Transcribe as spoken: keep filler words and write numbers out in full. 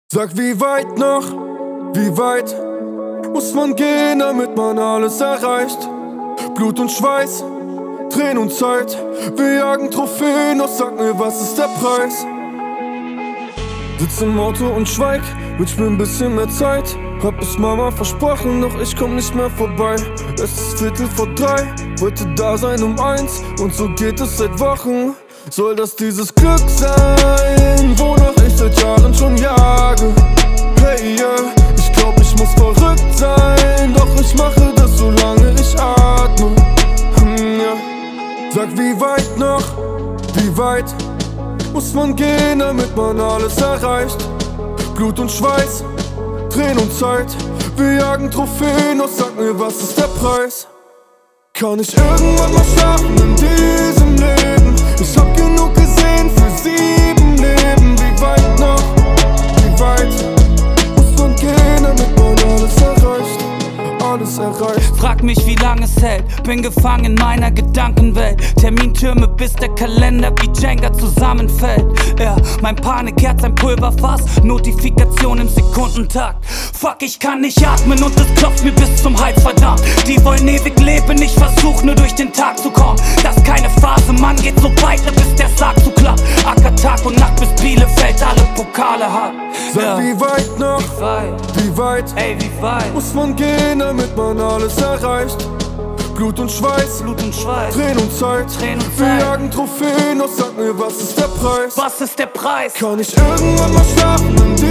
Sag, wie weit noch, wie weit muss man gehen, damit man alles erreicht? Blut und Schweiß, Tränen und Zeit, wir jagen Trophäen, doch sag mir, was ist der Preis? Sitz im Auto und schweig, wünsch mir ein bisschen mehr Zeit. Hab es Mama versprochen, doch ich komm nicht mehr vorbei. Es ist Viertel vor drei, wollte da sein um eins, und so geht es seit Wochen. Soll das dieses Glück sein, wonach ich seit Jahren schon jage? Hey yeah, ich glaub ich muss verrückt sein, doch ich mache das solange ich atme. Hm, ja. Sag, wie weit noch, wie weit muss man gehen, damit man alles erreicht? Blut und Schweiß, Tränen und Zeit, wir jagen Trophäen, doch sag mir, was ist der Preis? Kann ich irgendwann mal schlafen in diesem Leben? Ich hab genug gesehen für sieben Leben. Wie weit noch, wie weit muss man gehen, damit man alles erreicht? Alles erreicht. Frag mich, wie lange es hält, bin gefangen in meiner Gedankenwelt. Termintürme, bis der Kalender wie Jenga zusammenfällt. Ja, mein Panik hat sein Pulverfass, Notifikation im Sekundentakt. Fuck, ich kann nicht atmen und es klopft mir bis zum Hals, verdammt. Die wollen ewig leben, ich versuch nur durch den Tag zu kommen. Das ist keine Phase, Mann, geht so weiter, bis der Sarg zu klappt. Acker Tag und Nacht, bis Bielefeld alle Pokale hat. Sag, Ja. wie weit noch, Wie weit, wie weit ey, wie weit muss man gehen, damit man alles erreicht? Blut und Schweiß, Blut und Schweiß, Tränen und Zeit, Tränen und wir Zeit. jagen Trophäen, doch sag mir, was ist der Preis? Was ist der Preis? Kann ich irgendwann mal schlafen in